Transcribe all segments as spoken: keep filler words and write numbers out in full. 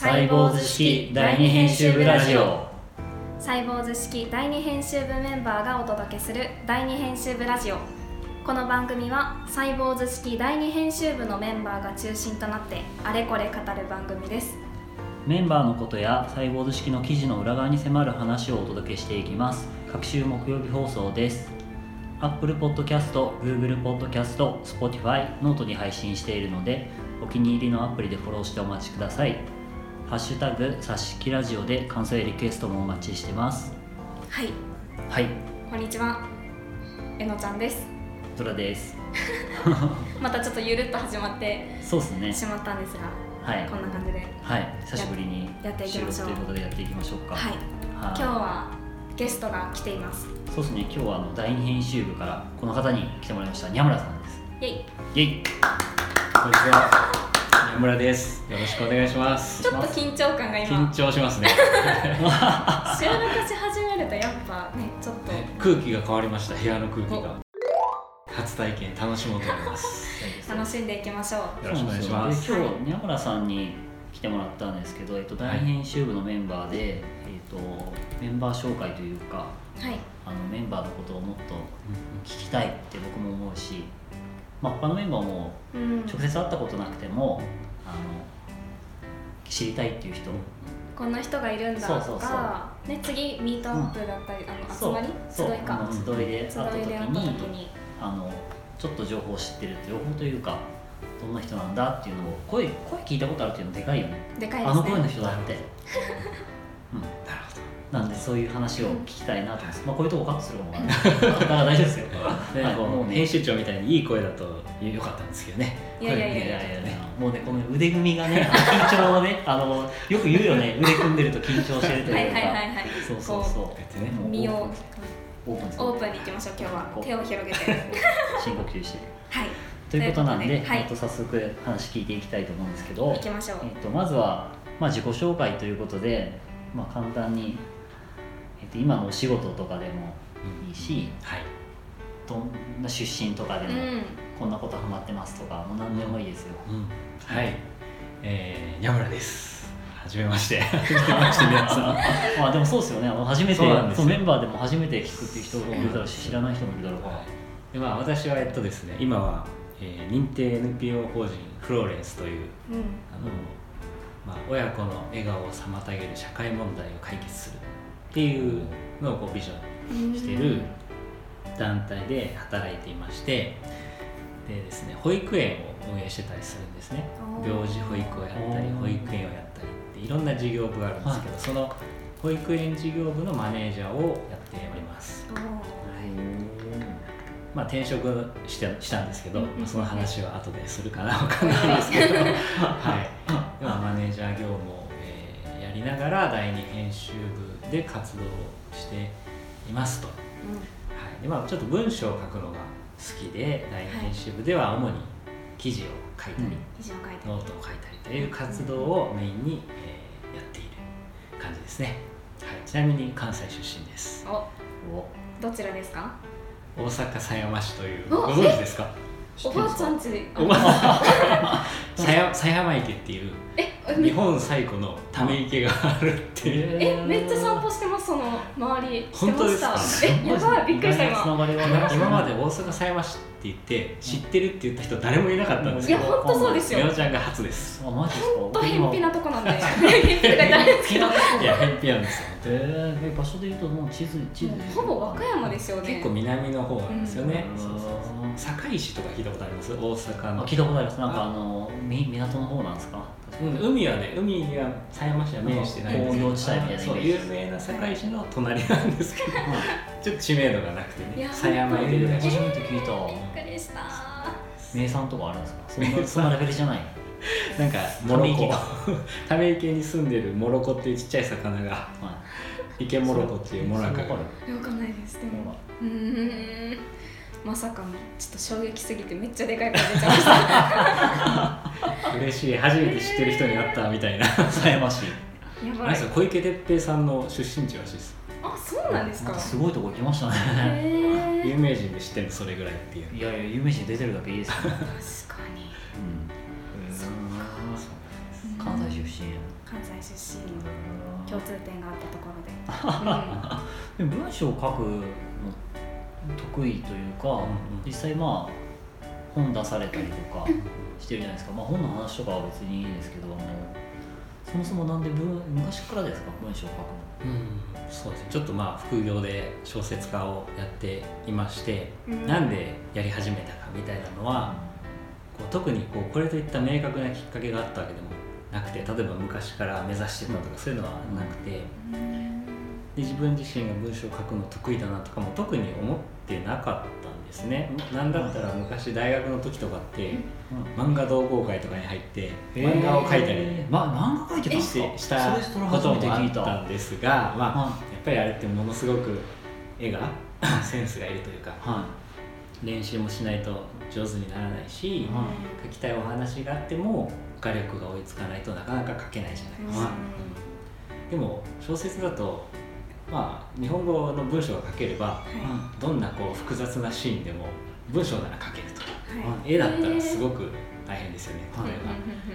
サイボーズ式第二編集部ラジオ。 サイボーズ式第二編集部メンバーがお届けする第二編集部ラジオ。この番組はサイボーズ式第二編集部のメンバーが中心となってあれこれ語る番組です。 メンバーのことやサイボーズ式の記事の裏側に迫る話をお届けしていきます。各週木曜日放送です。 Apple Podcast、Google Podcast、Spotify、ノートに配信しているのでお気に入りのアプリでフォローしてお待ちください。ハッシュタグさしきラジオで感想やリクエストもお待ちしてます。 はいはい、 こんにちは、えのちゃんです。 トラです。 またちょっとゆるっと始まってそうですね、 しまったんですが、 はい、 こんな感じではい久しぶりにやっていきましょう収録ということでやっていきましょうか。 はい、はい、今日はゲストが来ています。 そうですね、今日はあの第二編集部からこの方に来てもらいました。にゃむらさんです。 イェイイェイ。 こんにちは、にゃむらです。よろしくお願いします。 ちょっと緊張感が今緊張しますね。 収録し始めるとやっぱね、ちょっと空気が変わりました。部屋の空気が。初体験楽しもうと思います。 楽しんでいきましょう。 よろしくお願いします。 で今日にゃむらさんに来てもらったんですけど、えっと、第二編集部のメンバーで、はい、えっと、メンバー紹介というか、 はい、 あのメンバーのことをもっと聞きたいって僕も思うし、まあ、他のメンバーも直接会ったことなくても、うん、あの知りたいっていう人、 こんな人がいるんだとか、そうそうそう、ね、次ミートアップだったり、うん、あの集まり集いか集いで会った時に、 時にあのちょっと情報を知ってる、情報というかどんな人なんだっていうのを声声聞いたことあるっていうのでかいよね。 でかいですね。 あの声の人だって。うん、 なるほど。 なんでそういう話を聞きたいなと思います。まあこういうとこカットする方がだから大丈夫ですよ。 ね、なんかもう編集長みたいにいい声だと良かったんですけどね。 いやいやいやいや、 いやいやね、もうねこの腕組みがね、緊張をね、あのよく言うよね、腕組んでると緊張してるというか。 はいはいはいはい。 そうそうそう。 こうやってね、 身をオープンオープンに行きましょう。今日は手を広げて深呼吸して。 はい。 ということなんで、 はい、 えっと早速話聞いていきたいと思うんですけど、 行きましょう。 えっとまずはまあ自己紹介ということで、まあ簡単に。えっと、今のお仕事とかでもいいし、うん、はい、どんな出身とかでも、うん、こんなことハマってますとかもう何でもいいですよ。 うんうん、はい、えー、にゃむらです。はじめまして。はじめまして皆さん。 まあでもそうですよね。初めてそうなんですよ。 メンバーでも初めて聞くっていう人もいるだろうし、知らない人もいるだろうから。 でまあ私はえっとですね、今は、えー、認定 エヌピーオー 法人フローレンスという、うん、あのまあ親子の笑顔を妨げる社会問題を解決するっていうのをこうビジョンしている団体で働いていまして、でですね、保育園を運営してたりするんですね。病児保育をやったり保育園をやったりっていろんな事業部があるんですけど、その保育園事業部のマネージャーをやっております。はい、まあ転職してしたんですけど、まあ、その話は後でするかなわかんないんですけど、はい、ではマネージャー業務を、えー、やりながら第二編集部で活動していますと、うん、はい、でまあ、ちょっと文章を書くのが好きで第二編集部では主に記事を書いたり、うん、ノートを書いたりという活動をメインに、えー、やっている感じですね。はい、ちなみに関西出身です。 おお、どちらですか？ 大阪狭山市という、ご存知ですか？ おばあちゃんちおばあ狭山池っていう日本最古のため池があるっていう。 え、めっちゃ散歩してます、その周り。 本当ですか？ え、やばい、びっくりした今。 今まで大阪狭山市って言って知ってるって言った人誰もいなかったんですけど、 いや本当そうですよ。 みおちゃんが初です。 あ、マジですか？ 本当偏僻なとこなんで。偏僻とかじゃないですけど。 いや偏僻なんですよ。 えー、場所で言うともう地図地図。 ほぼ和歌山ですよね。 結構南の方なんですよね。そうそうそう。堺市とか聞いたことあります？大阪の。 聞いたことあります。なんかあの港の方なんですか？ うん、海はね、海には狭山市は面してないんですけど、 工業地帯みたいな。 そう、有名な堺市の隣なんですけど、ちょっと知名度がなくてね、狭山池ぐらい。 初めて聞いた。 びっくりした。 名産とかあるんですか？そんなそんなレベルじゃない。 なんかモロコ、ため池に住んでるモロコっていうちっちゃい魚が、はい、池モロコっていうモナカが。 わかんないです。でも、うーん。まさかのちょっと衝撃すぎてめっちゃでかい声出ちゃいました。 嬉しい、初めて知ってる人に会ったみたいな。 羨ましい。やばい。 小池徹平さんの出身地らしいです。 あ、そうなんですか。 すごいとこ行きましたね。 有名人で知ってるのそれぐらいっていう。 いやいや、有名人出てるだけいいですよね。 確かに。 うん。そうなんです。関西出身。 関西出身、共通点があったところで、 うん、で文章を書くの得意というか、うん、実際まあ本出されたりとかしてるじゃないですか、まあ、本の話とかは別にいいですけども、そもそもなんで文昔からですか文章を書くの？ うん、そうですね、ちょっとまあ副業で小説家をやっていまして、うん、なんでやり始めたかみたいなのは、こう特にこうこれといった明確なきっかけがあったわけでもなくて、例えば昔から目指してたとかそういうのはなくて、で自分自身が文章を書くの得意だなとかも特に思ってなかったんですね。なんだったら昔大学の時とかって、うん、漫画同好会とかに入って漫画を描いたり、えーま、漫画描いてたんですか？ したこともあったんですが、まあ、やっぱりあれってものすごく絵がセンスがいるというか、はい、練習もしないと上手にならないし、はい、書きたいお話があっても画力が追いつかないとなかなか書けないじゃないですか、うん、でも小説だとまあ、日本語の文章が書ければ、はい、どんなこう複雑なシーンでも文章なら書けると、はい、絵だったらすごく大変ですよね。例えば、はい、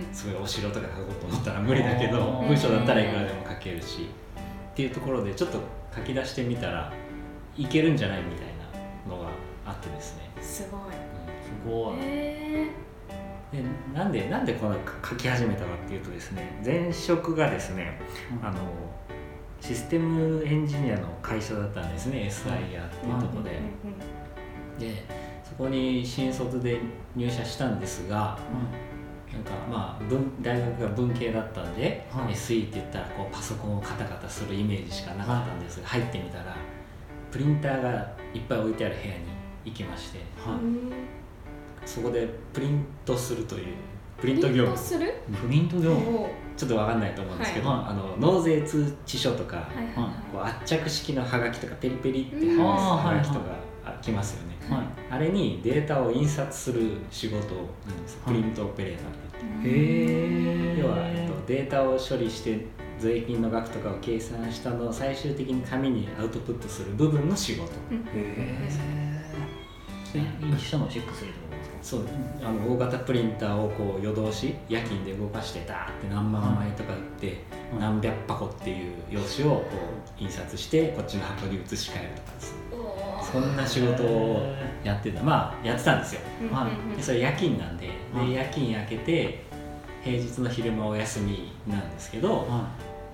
すごいお城とか書こうと思ったら無理だけど文章だったらいくらでも書けるしっていうところでちょっと書き出してみたらいけるんじゃないみたいなのがあってですね。 すごい、うん、 すごい。 へでなんでなんでこの書き始めたかっていうとですね、前職がですね、うん、あのシステムエンジニアの会社だったんですね、 エスアイアール っていうところで、うん、でそこに新卒で入社したんですが、うん、なんかまあ文大学が文系だったんで、はい、エスイー って言ったらこうパソコンをカタカタするイメージしかなかったんですが、はい、入ってみたらプリンターがいっぱい置いてある部屋に行きまして、はい、そこでプリントするというプリント業務、 プリント業務ちょっと分かんないと思うんですけど、はい、あの納税通知書とか、はい、こう圧着式のハガキとかペリペリって剥がすハガキとか来ますよね、はい、あれにデータを印刷する仕事なんです、はい、プリントオペレーターって言って、へー、要は、えっと、データを処理して税金の額とかを計算したのを最終的に紙にアウトプットする部分の仕事、 へー、印したのをチェックするってことですか？ そう、あの大型プリンターをこう夜通し夜勤で動かしてダーって何万枚とか打って、うん、何百箱っていう用紙をこう印刷してこっちの箱に移し替えるとかですね、そんな仕事をやってた、まあやってたんですよ、はい、でそれ夜勤なんで、で夜勤明けて平日の昼間お休みなんですけど、はい、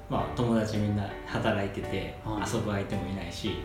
まあ、友達みんな働いてて、はい、遊ぶ相手もいないし、はい、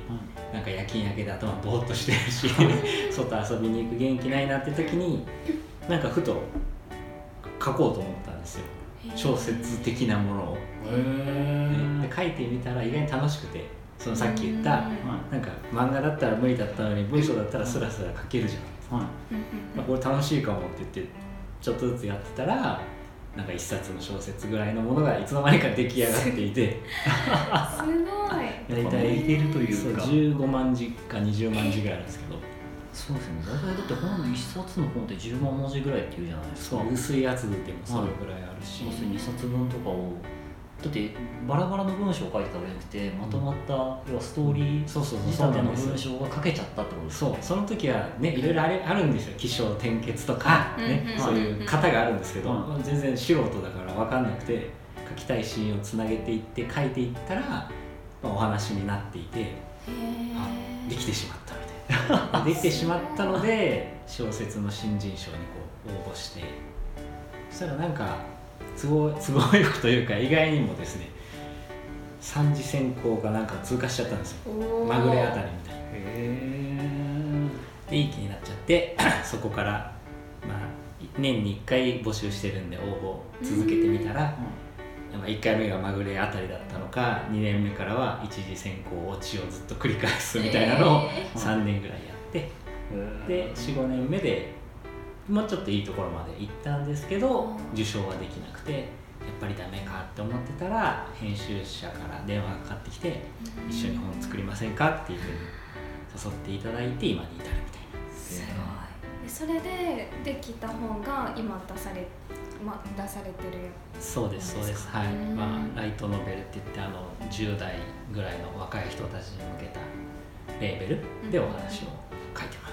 なんか夜勤明けで頭ぼーっとしてるし、はい、外遊びに行く元気ないなって時になんかふと書こうと思ったんですよ、小説的なものを。で書いてみたら意外に楽しくて、そのさっき言ったなんか漫画だったら無理だったのに文章だったらスラスラ書けるじゃん、はい、まあ、これ楽しいかもって言ってちょっとずつやってたらなんか一冊の小説ぐらいのものがいつの間にか出来上がっていてすごい大体いけるというか、 そうじゅうごまんじかにじゅうまんじぐらいあるんですけど、 そうですね、大体だって本一冊の本ってじゅうまんもじぐらいっていうじゃないですか。 そう薄いやつでもそれぐらいあるし、 はい、そうにさつぶんとかをだってバラバラの文章を書いてたわけじゃなくて、まとまった、うん、要はストーリー仕立ての文章が書けちゃったってことですね。 そう、その時はね、いろいろあれあるんですよ、起承転結とか、ね、そういう型があるんですけど、うん、全然素人だから分かんなくて書きたいシーンをつなげていって書いていったら、まあ、お話になっていて、あ、できてしまったみたいなできてしまったので小説の新人賞にこう応募して、そしたらなんか都合、都合よくというか意外にもですね三次選考がなんか通過しちゃったんですよ、まぐれあたりみたいな。へー、でいい気になっちゃってそこから、まあ、年にいっかい募集してるんで応募続けてみたら、まあ、いっかいめがまぐれあたりだったのか、にねんめからは一次選考落ちをずっと繰り返すみたいなのをさんねんぐらいやって、で よん,ご 年目でもうちょっといいところまで行ったんですけど受賞はできなくて、やっぱりダメかって思ってたら編集者から電話がかかってきて、一緒に本作りませんかっていうふうに誘っていただいて今に至るみたいな。 すごい。でそれでできた本が今出され、ま、出されてる。 そうですそうです、はい、まあ、ライトノベルって言ってあのじゅう代ぐらいの若い人たちに向けたレーベルでお話を書いてます。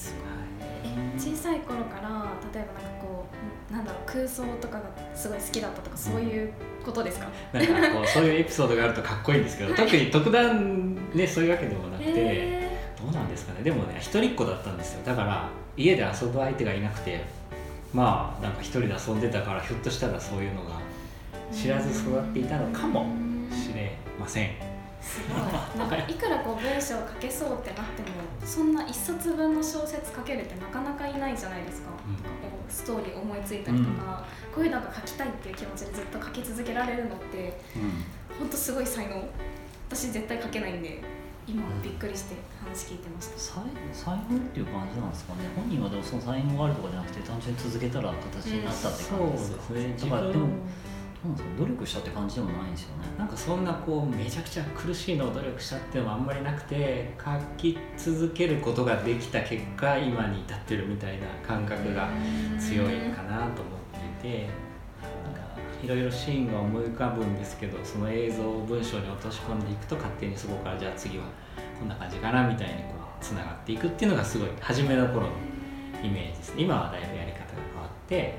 すごい。え小さい頃から例えばなんかこうなんだろう空想とかがすごい好きだったとかそういうことですか？ なんかこうそういうエピソードがあるとかっこいいんですけど、特に特段ねそういうわけでもなくて、どうなんですかね。でもね一人っ子だったんですよ。だから家で遊ぶ相手がいなくて、まあなんか一人で遊んでたから、ひょっとしたらそういうのが知らず育っていたのかもしれません。 すごい。なんかいくらこう文章を書けそうってなっても、そんな一冊分の小説書けるってなかなかいないじゃないですか。うん、なんかこうストーリー思いついたりとか、うん、こういうのが書きたいっていう気持ちでずっと書き続けられるのって、うん、ほんとすごい才能。私絶対書けないんで今びっくりして話聞いてました。 才才能っていう感じなんですかね。本人はでもその才能があるとかじゃなくて、単純に続けたら形になったって感じですか。 うん、そうですね。 だからでも努力したって感じでもないんですよね。 なんかそんなこうめちゃくちゃ苦しいのを努力したっていうのもあんまりなくて、書き続けることができた結果今に至ってるみたいな感覚が強いかなと思っていて、なんかいろいろシーンが思い浮かぶんですけど、その映像を文章に落とし込んでいくと、勝手にそこからじゃあ次はこんな感じかなみたいにこうつながっていくっていうのがすごい初めの頃のイメージですね。今はだいぶやり方が変わって、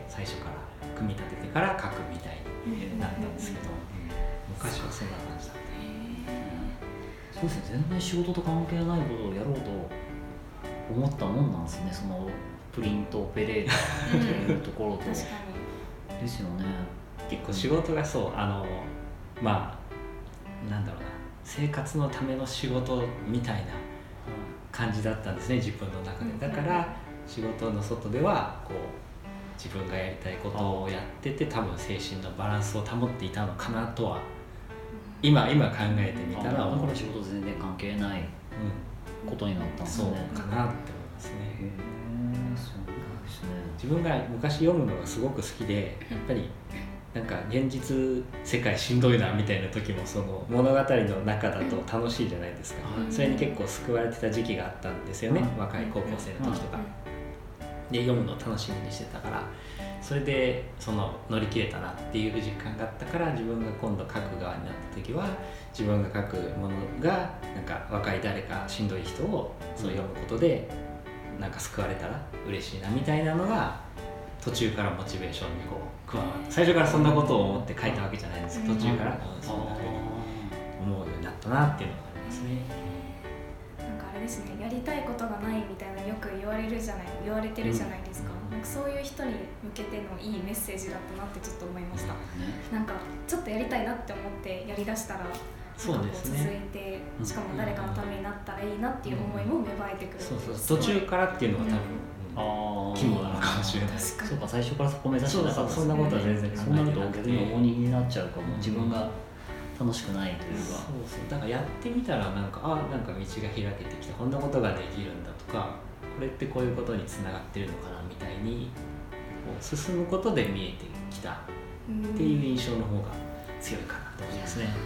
最初から組み立ててから書くみたいになったんですけど、昔はそんな感じだった。 そうですね。全然仕事と関係ないことをやろうと思ったもんなんですね。そのプリントオペレーターというところとですよね。 結構仕事がそう、あのまあなんだろうな、生活のための仕事みたいな感じだったんですね、自分の中で。だから仕事の外ではこう自分がやりたいことをやってて、多分精神のバランスを保っていたのかなとは今今考えてみたら思う。 だから仕事全然関係ないことになったんですね。 そうかなって思いますね。 へー、そうですね。 自分が昔読むのがすごく好きで、やっぱりなんか現実世界しんどいなみたいな時もその物語の中だと楽しいじゃないですか。それに結構救われてた時期があったんですよね、若い高校生の時とかで読むのを楽しみにしてたから、それでその乗り切れたなっていう実感があったから、自分が今度書く側になった時は自分が書くものがなんか若い誰かしんどい人をそう読むことでなんか救われたら嬉しいなみたいなのが途中からモチベーションにこう加わって、最初からそんなことを思って書いたわけじゃないんですけど、途中からそんなふうに思うようになったなっていうのがありますね。 なんかあれですね、やりたいことがないみたいなよく言われるじゃない言われてるじゃないですか。うん、なんかそういう人に向けてのいいメッセージだったなってちょっと思いました。ね、なんかちょっとやりたいなって思ってやりだしたら、 そうですね、 続いて、しかも誰かのためになったらいいなっていう思いも芽生えてくる。 そうそう、途中からっていうのが多分、うん、肝なのかもしれない。 そうか、最初からそこ目指してなかった。 そんなことは全然考えてなくて、そうなると逆に重荷になっちゃうかも、自分が楽しくないというか。 そうそう、だからやってみたらなんか、あ、なんか道が開けてきた、こんなことができるんだとか、これってこういうことにつながってるのかなみたいにこう進むことで見えてきたっていう印象の方が強いかなと思いますね。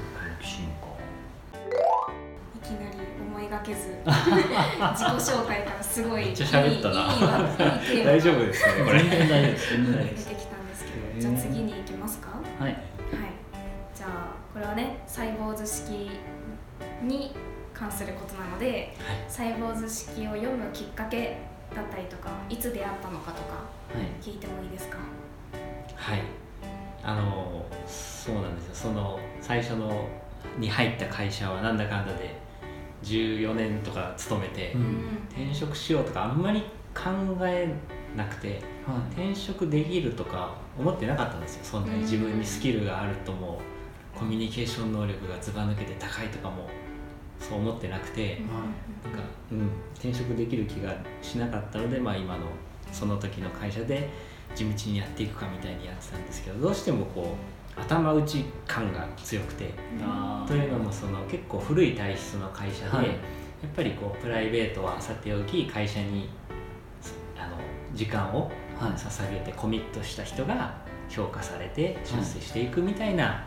いきなり思いがけず自己紹介からすごいめっちゃ喋ったな。 いいいい大丈夫ですね、これ。 全然大丈夫です。全然大丈夫出てきたんですけど、じゃあ次に行きますか。 はい。はい。 じゃあこれはね、サイボーズ式に関することなので、はい、サイボーズ式を読むきっかけだったりとか、いつ出会ったのかとか聞いてもいいですか？ はい、あのそうなんですよ。その最初のに入った会社はなんだかんだでじゅうよねんとか勤めて、うん、転職しようとかあんまり考えなくて、はい、転職できるとか思ってなかったんですよ。そんなに自分にスキルがあるとも、コミュニケーション能力がずば抜けて高いとかもそう思ってなくて、うん、なんか、うん、転職できる気がしなかったので、まあ、今のその時の会社で地道にやっていくかみたいにやってたんですけど、どうしてもこう頭打ち感が強くて、というのもその結構古い体質の会社で、はい、やっぱりこうプライベートはさておき会社にあの時間を捧げてコミットした人が評価されて出世していくみたいな、はい、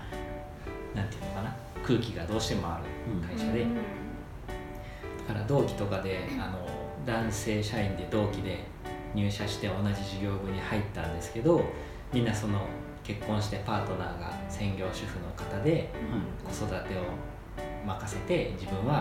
なんていうのかな、空気がどうしてもある会社で、うん、だから同期とかであの男性社員で同期で入社して同じ事業部に入ったんですけど、みんなその結婚してパートナーが専業主婦の方で、うん、子育てを任せて自分はもう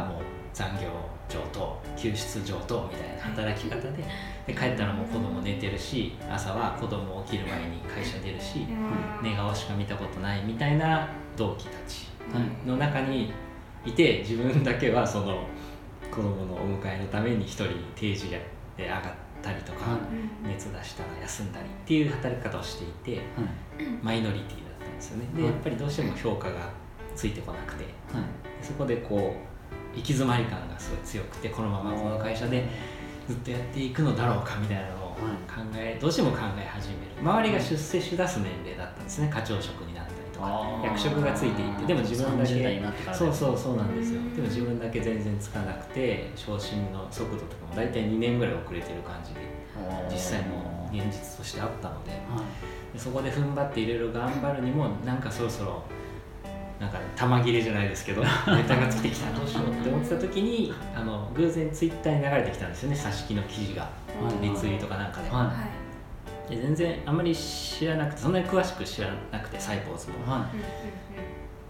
残業上等休出上等みたいな働き方で、で帰ったらもう子供寝てるし、朝は子供起きる前に会社出るし、寝顔しか見たことないみたいな同期たちの中にいて、自分だけはその子供のお迎えのために一人定時で上がったりとか、熱出したら休んだりっていう働き方をしていて、マイノリティだったんですよね。でやっぱりどうしても評価がついてこなくて、そこでこう行き詰まり感がすごい強くて、このままこの会社でずっとやっていくのだろうかみたいなのを考え、どうしても考え始める。周りが出世しだす年齢だったんですね。課長職になったりとか役職がついていて、でも自分だけそうそうそうなんですよ。でも自分だけ全然つかなくて、昇進の速度とかも大体にねんぐらい遅れてる感じで実際も現実としてあったので、でそこで踏ん張っていろいろ頑張るにも、なんかそろそろなんか玉切れじゃないですけどネタがついてきたらどうしようって思ってた時に、あの偶然ツイッターに流れてきたんですよね、挿し木の記事が、リツイートかなんかで、はい、で全然あんまり知らなくて、そんなに詳しく知らなくてサイボーズも、はい、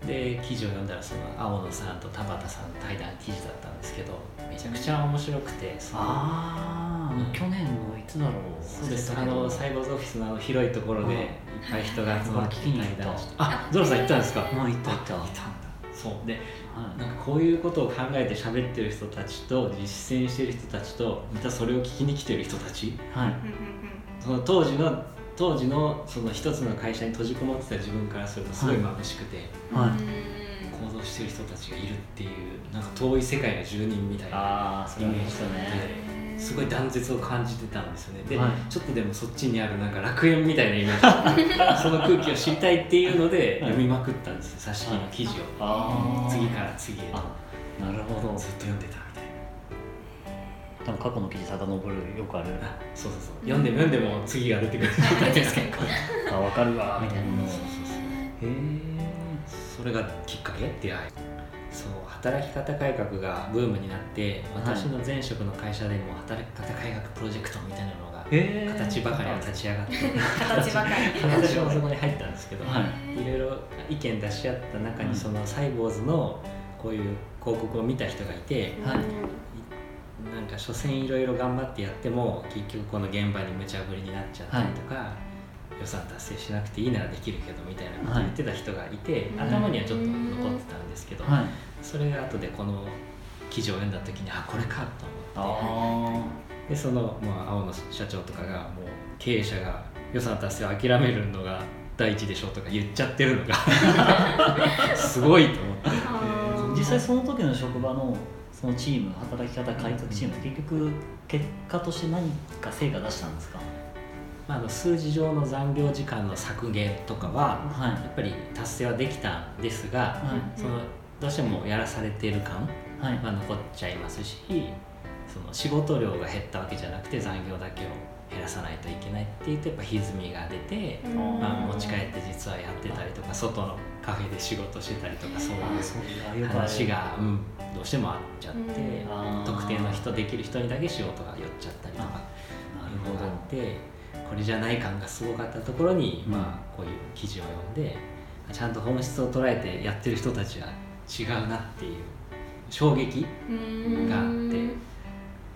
で記事を読んだらその青野さんと田畑さんの対談記事だったんですけど、めちゃくちゃ面白くて、そのあ、うん、去年のいつだろう。 そうです、あのサイボーズオフィスのあの広いところでいっぱい人が集まって対談して、あ、ゾロさん行ったんですか？ もう行った行った行ったんだ。そうで、はい、なんかこういうことを考えて喋ってる人たちと実践してる人たちと、またそれを聞きに来てる人たち、はい、その当時の当時のその一つの会社に閉じこもってた自分からするとすごい眩しくて、はいはい、行動してる人たちがいるっていう、なんか遠い世界の住人みたいなイメージですごい断絶を感じてたんですよね。で、はい、ちょっとでもそっちにあるなんか楽園みたいなイメージその空気を知りたいっていうので読みまくったんですよ、挿し木の記事を、はい、次から次へと。 なるほど。 ずっと読んでたみたいな。 多分過去の記事遡るよくある。 あ、そうそうそう、読んでも読んでも次が出てくる状態ですけどあ、分かるわみたいなの。そうそうそう。へえ。それがきっかけ出会い。そう、働き方改革がブームになって、私の前職の会社でも働き方改革プロジェクトみたいなのが形ばかりは立ち上がって形ばかり私もそこに入ったんですけど、はい、いろいろ意見出し合った中に、そのサイボーズのこういう広告を見た人がいて、はい、なんか所詮いろいろ頑張ってやっても結局この現場に無茶ぶりになっちゃったりとか、はい、予算達成しなくていいならできるけどみたいなことを言ってた人がいて、はい、頭にはちょっと残ってたんですけど、はい、それが後でこの記事を読んだ時に、あ、これかと思って、でその、まあ、青野社長とかがもう経営者が予算達成を諦めるのが第一でしょとか言っちゃってるのがすごいと思って実際その時の職場のそのチーム、働き方改革チーム、結局結果として何か成果出したんですか？ まあ、あの数字上の残業時間の削減とかは、はい、やっぱり達成はできたんですが、はい、そのどうしてもやらされている感は残っちゃいますし、その仕事量が減ったわけじゃなくて残業だけを減らさないといけないっていうとやっぱ歪みが出て、まあ、持ち帰って実はやってたりとか、外のカフェで仕事してたりとか、そういう話が、うん、どうしてもあっちゃって、特定の人できる人にだけ仕事が寄っちゃったりとかいうのがあって、これじゃない感がすごかったところに、まあ、こういう記事を読んでちゃんと本質を捉えてやってる人たちは違うなっていう衝撃があって、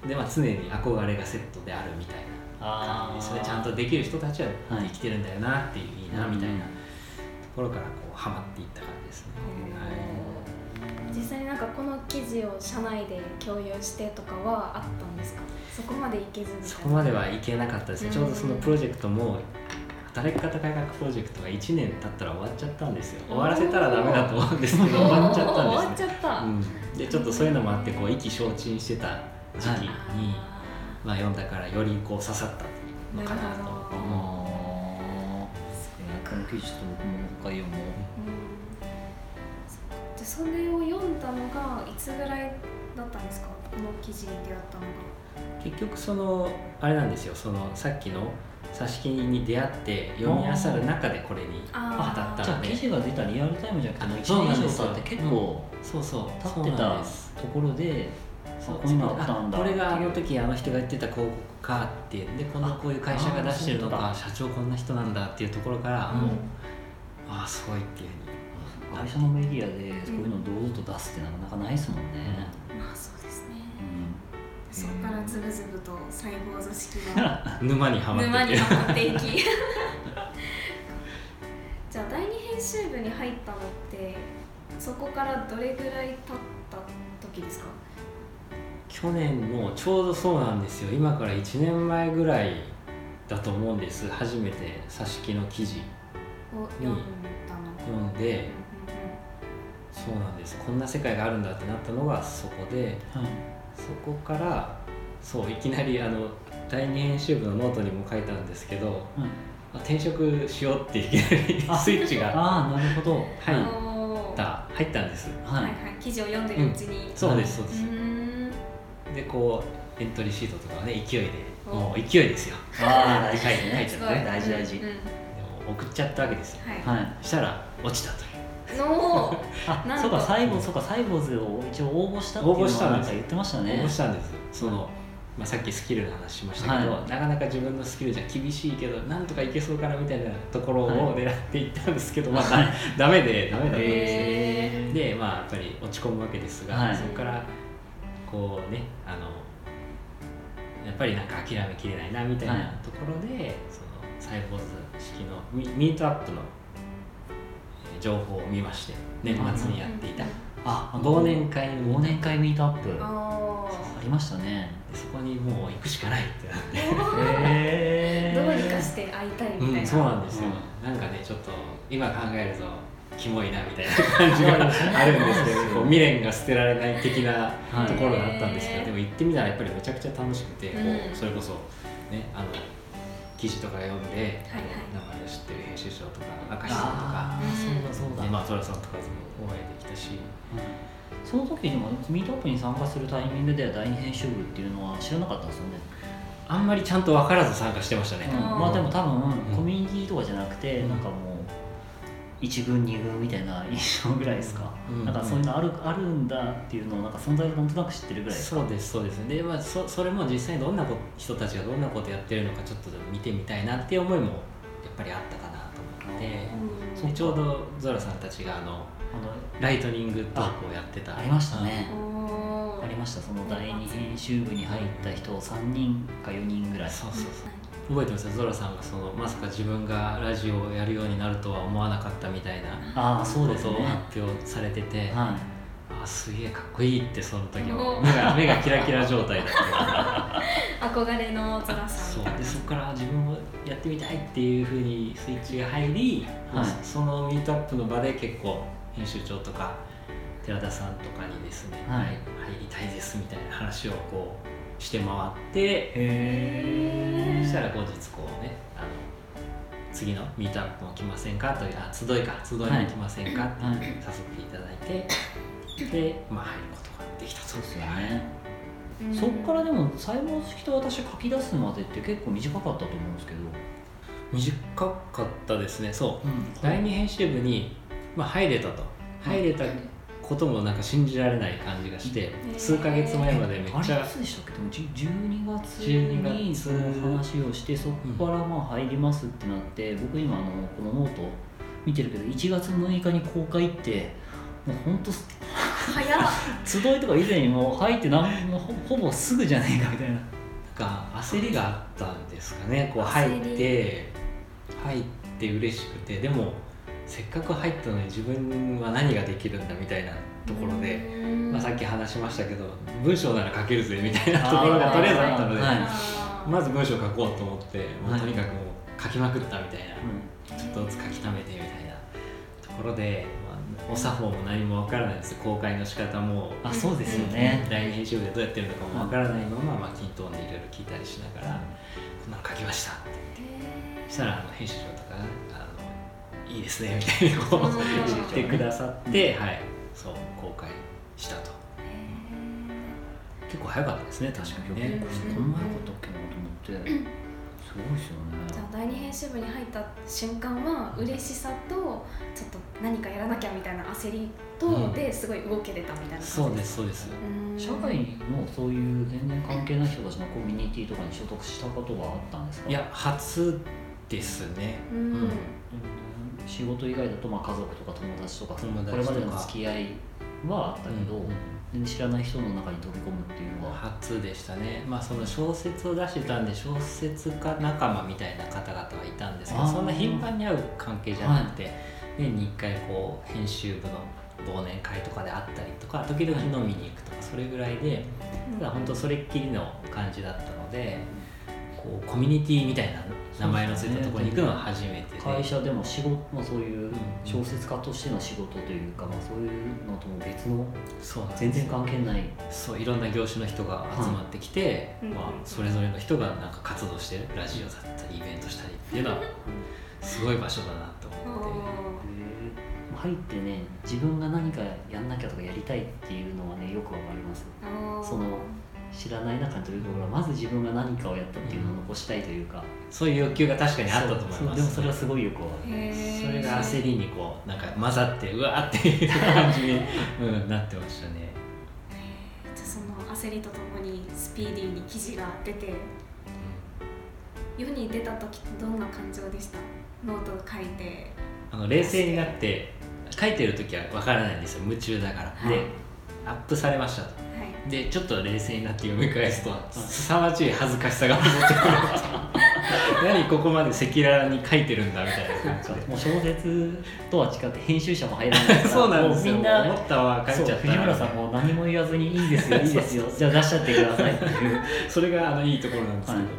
で、まあ、常に憧れがセットであるみたいな感じで、それちゃんとできる人たちはできてるんだよなっていう、いいなみたいなところからこうハマっていった感じですね。 はい、実際になんかこの記事を社内で共有してとかはあったんですか？そこまでいけずみたいな。 そこまではいけなかったですね。ちょうどそのプロジェクトも働き方改革プロジェクトがいちねん経ったら終わっちゃったんですよ。終わらせたらダメだと思うんですけど終わっちゃったんです、ね、 終わっちゃった、うん、 でちょっとそういうのもあってこう意気消沈してた時期に、まあ、読んだからよりこう刺さったのかなと思う。 この記事と僕も他読もう、 うん、でそれを読んだのがいつぐらいだったんですか？この記事に出会ったのが。 結局そのあれなんですよ、そのさっきの挿し木に出会って読み漁る中でこれに当たったので、 じゃあ記事が出たリアルタイムじゃなくてもいちねん以上経って結構そうそう経ってたところで、ここにあったんだ、 これがあの時あの人が言ってた広告かって、でこのこういう会社が出してるのか、社長こんな人なんだっていうところからもう、ああすごいっていうふうに会社のメディアでそういうのを堂々と出すってなかなかないですもんね、 うん、まあそうですね、 うん、 そこからズブズブとサイボーズ式の沼にはまって沼にはまっていきじゃあだいに編集部に入ったのってそこからどれぐらい経った時ですか？ 去年のちょうどそうなんですよ。今からいちねんまえぐらいだと思うんです。初めて挿し木の記事を読んだの読んで、そうなんです、こんな世界があるんだってなったのがそこで、はい、そこからそういきなりあのだいに編集部のノートにも書いたんですけど、はい、転職しようっていきなりスイッチがああなるほど入った入ったんです、 はいはい、記事を読んでるうちに、 うん、そうですそうです、でこうエントリーシートとかはね勢いでもう勢いですよ。 ああ大事ですね。書いちゃってね。 大事大事。 でも送っちゃったわけですよ。 はい。 そしたら落ちたという。 のあ、そうかサイボーズそうかサイボーズを一応応募したっていうのはなんか言ってましたね。 応募したんです。そのまあさっきスキルの話しましたけど、なかなか自分のスキルじゃ厳しいけどなんとかいけそうかなみたいなところを狙っていったんですけど、まあダメでダメだったんですね。でまあやっぱり落ち込むわけですが、そこからこうねあのやっぱりなんか諦めきれないなみたいなところで、はい、そのサイボーズ式の ミ, ミートアップの情報を見まして、年末にやっていた、 ああ忘年会忘年会ミートアップ あ, ありましたね。 でそこにもう行くしかないってなってえー、どうにかして会いたいみたいな、 うん、そうなんですよ、うん、なんかねちょっと今考えるとキモいなみたいな感じがあるんですけどこう未練が捨てられない的なところがあったんですけど、はい、でも行ってみたらやっぱりめちゃくちゃ楽しくて、うん、こうそれこそ、ね、あの記事とか読んで、はいはい、名前を知ってる編集長とか明石さんとか、 そうだそうだ、 まあ、トラさんとかもお会いできたし、 うん、その時にもミートアップに参加するタイミングではだいに編集部っていうのは知らなかったんですよね。 あんまりちゃんと分からず参加してましたね、 うん、まあでも多分、うん、コミュニティとかじゃなくて、うん、なんかもういち軍に軍みたいな印象ぐらいですか、うん、なんかそういうのある、あるんだっていうのをなんか存在をなんとなく知ってるぐらいですか。 そうですそうですで、まあ、そ, それも実際どんな人たちがどんなことやってるのかちょっと見てみたいなっていう思いもやっぱりあったかなと思って、うん、でちょうどゾラさんたちがあのあのライトニングトークをやってたありましたね、ありました。そのだいに編集部に入った人さんにんかよにんぐらい。 そうそうそう覚えてますよ。ゾラさんがそのまさか自分がラジオをやるようになるとは思わなかったみたいなことを発表されてて、ああすげえかっこいいってその時は目が目がキラキラ状態だった憧れのゾラさんそうでそこから自分もやってみたいっていうふうにスイッチが入り、はい、そのミートアップの場で結構編集長とか寺田さんとかにですね、はい、入りたいですみたいな話をこうして回ってへそしたら後日こうねあの次のミートアップも来ませんかというあ集いか集いも来ませんかって誘っていただいて、はい、で、まあ、入ることができたと。 そうですよね、うん、そこからでもサイボーズ式と私書き出すまでって結構短かったと思うんですけど。 短かったですね。そう、うん、だいに編集部に、まあ、入れたと入れたこともなんか信じられない感じがして、数ヶ月前までめっちゃあれいつでしたっけ。でもじゅうにがつにその話をしてそこからまあ入りますってなって、うん、僕今あのこのノート見てるけどいちがつむいかに公開ってもう本当早っ集いとか以前にも入ってなんも ほ, ほぼすぐじゃないかみたいな。なんか焦りがあったんですかね。こう入って入って嬉しくて、でもせっかく入ったのに自分は何ができるんだみたいなところで、まあ、さっき話しましたけど文章なら書けるぜみたいなところがとりあえずあったので、はい、まず文章書こうと思ってもうとにかくもう書きまくったみたいな、はい、ちょっとずつ書き溜めてみたいなところで、まあ、お作法も何も分からないです。公開の仕方もあそうですよね。 だいに編集部でどうやってるのかも分からないまま、まあ、均等にいろいろ聞いたりしながらこんなの書きましたって言ってそしたらあの編集長とかいいですねみたいにこう言ってくださって、はい、そう公開したと。結構早かったですね。確かにね。 こんな早かったっけなと思ってすごいですよね。 じゃあだいに編集部に入った瞬間は嬉しさとちょっと何かやらなきゃみたいな焦りとですごい動けれたみたいな感じですか。 そうですそうです。 社会のそういう全然関係ない人たちのコミュニティとかに所属したことはあったんですか。 いや初ですね。うん、うん仕事以外だとまあ家族とか友達とか友達とかこれまでの付き合いはあったけど、 うん全然知らない人の中に飛び込むっていうのは初でしたね。まあその小説を出してたんで小説家仲間みたいな方々はいたんですけど、そんな頻繁に会う関係じゃなくて、はい、年にいっかいこう編集部の忘年会とかで会ったりとか時々飲みに行くとかそれぐらいで、ただ本当それっきりの感じだったので、こうコミュニティみたいな名前のついたところに行くのは初めてで、 会社でも仕事、まあ、そういう小説家としての仕事というか、まあ、そういうのとも別の全然関係ないそういろんな業種の人が集まってきて、はい、まあ、それぞれの人がなんか活動してるラジオだったりイベントしたりっていうのはすごい場所だなと思って入ってね、自分が何かやんなきゃとかやりたいっていうのはねよくわかります。その知らない中にというか、まず自分が何かをやったっていうのを残したいというか、うん、 そういう欲求が確かにあったと思います、ね、 でもそれはすごいよくわかる。 それが焦りにこうなんか混ざってうわーっていう感じに、うん、なってましたね。 じゃあその焦りとともにスピーディーに記事が出て、うん、世に出た時ってどんな感情でした？ノートを書いてあの冷静になって書いてる時はわからないんですよ、夢中だから、はい、でアップされましたと、はい、でちょっと冷静になって読み返すと凄まじい恥ずかしさが戻ってくる何ここまで赤裸々に書いてるんだみたいな感じでもう小説とは違って編集者も入らないからそうなんですよ、 みんな思ったは書いちゃった。 藤村さんも何も言わずにいいですよいいですよじゃあ出しちゃってくださいっていうそれがあのいいところなんですけど、はい、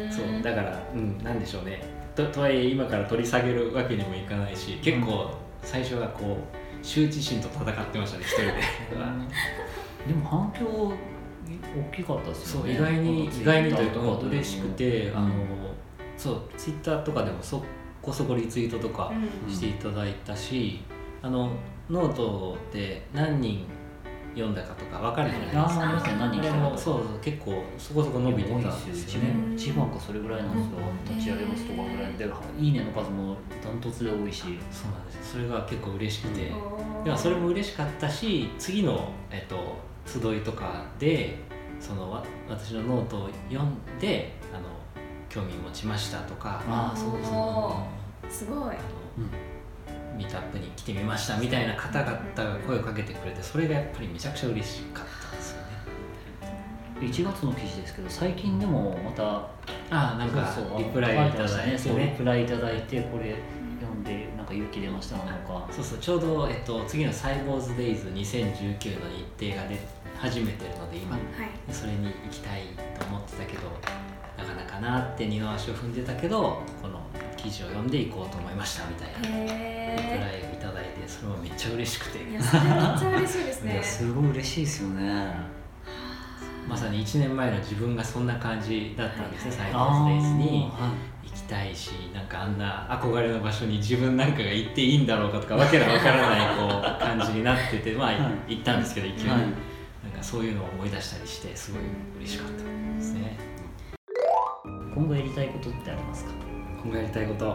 そうだから、うん、なんでしょうね と, とはいえ今から取り下げるわけにもいかないし、結構最初はこう羞恥心と戦ってましたね一人ででも反響大きかったですよね。 そう意外に意外にというか嬉しくて、うん、あのそうツイッターとかでもそこそこリツイートとかしていただいたし、うん、あのノートで何人読んだかとか分かるじゃないですか。 ああ、何人来たかとか。 そうそう結構そこそこ伸びてたんですよね。 いちばんかそれぐらいなんですよ。立ち上げますとかぐらいで、いいねの数もダントツで多いし。 そうなんですよ。それが結構嬉しくて、でもそれも嬉しかったし、次のえっと集いとかでその私のノートを読んであの興味持ちましたとか、 ああそうですね。すごい。 ミートアップに来てみましたみたいな方々が声をかけてくれて、それがやっぱりめちゃくちゃ嬉しかったんですよね。 いちがつの記事ですけど、最近でもまたああなんかリプライいただいて、 そうリプライいただいて、これ読んでなんか勇気出ましたなのか。 そうそうちょうど、えっと、次のサイボーズデイズにせんじゅうきゅうの日程が出始めてるので今、はい、それに行きたいと思ってたけどなかなかなって二の足を踏んでたけど、この記事を読んでいこうと思いましたみたいなリプライをいただいて、それもめっちゃ嬉しくて、 いやそれめっちゃ嬉しいですね。いやすごい嬉しいですよね。 まさにいちねんまえの自分がそんな感じだったんですね。サイボーズデイズに行きたいし、なんかあんな憧れの場所に自分なんかが行っていいんだろうかとかわけのわからないこう感じになってて、まあ、はい、行ったんですけど、勢いに、はい、なんかそういうのを思い出したりしてすごい嬉しかったですね。 今後やりたいことってありますか？ 今後やりたいこと、うん、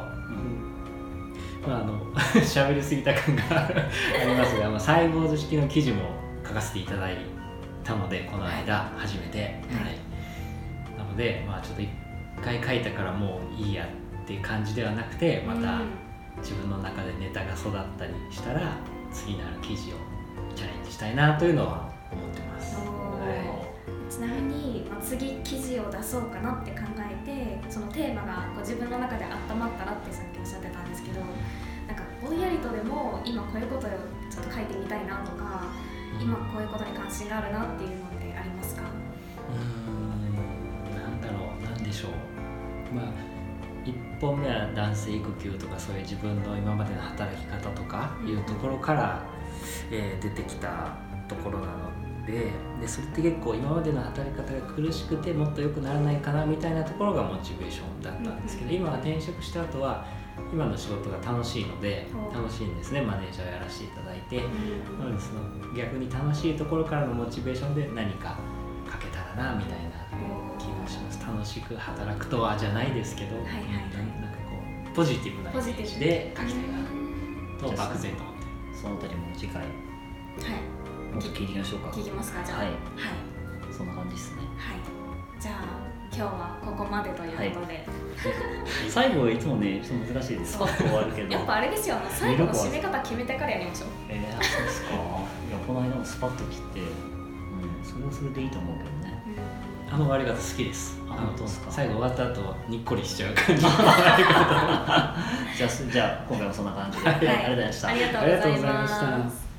まああの喋りすぎた感がありますが、まあ、サイボーズ式の記事も書かせていただいたので、この間初めて、はいはい、なので、まあ、ちょっと一回書いたからもういいやっていう感じではなくて、また自分の中でネタが育ったりしたら次なる記事をチャレンジしたいなというのは思ってます。はい、 ちなみに、まあ、次記事を出そうかなって考えて、そのテーマがこう自分の中で温まったらってさっきおっしゃってたんですけど、なんかぼんやりとでも今こういうことをちょっと書いてみたいなとか、うん、今こういうことに関心があるなっていうのってありますか？ うーん、なんだろう、なんでしょう。まあいっぽんめは男性育休とかそういう自分の今までの働き方とかいうところから、うんえー、出てきたところなので、でそれって結構今までの働き方が苦しくてもっと良くならないかなみたいなところがモチベーションだったんですけど、今は転職した後は今の仕事が楽しいので、楽しいんですね。マネージャーをやらせていただいて、なのでその逆に楽しいところからのモチベーションで何か書けたらなみたいな気がします。楽しく働くとはじゃないですけど、はいはいはい、なんかこうポジティブなイメージで書きたいなと漠然と思って、 そのあたりも次回、はい、もっと聞いてみましょうか。 聞きますか、じゃあ。 はい、はい、そんな感じですね。 はい、じゃあ今日はここまでということで、はい、 最後いつもねちょっと難しいです。スパッと終わるけどやっぱあれですよ、最後の締め方決めてからやりましょう。 えー、そうですか。いやこの間もスパッと切って、うん、それはそれでいいと思うけどね、 うん、あの終わり方好きです。 あのどうですか。 最後終わった後にっこりしちゃう感じの終わり方じゃあ、 じゃあ今回もそんな感じで、はい、ありがとうございました。 ありがとうございました。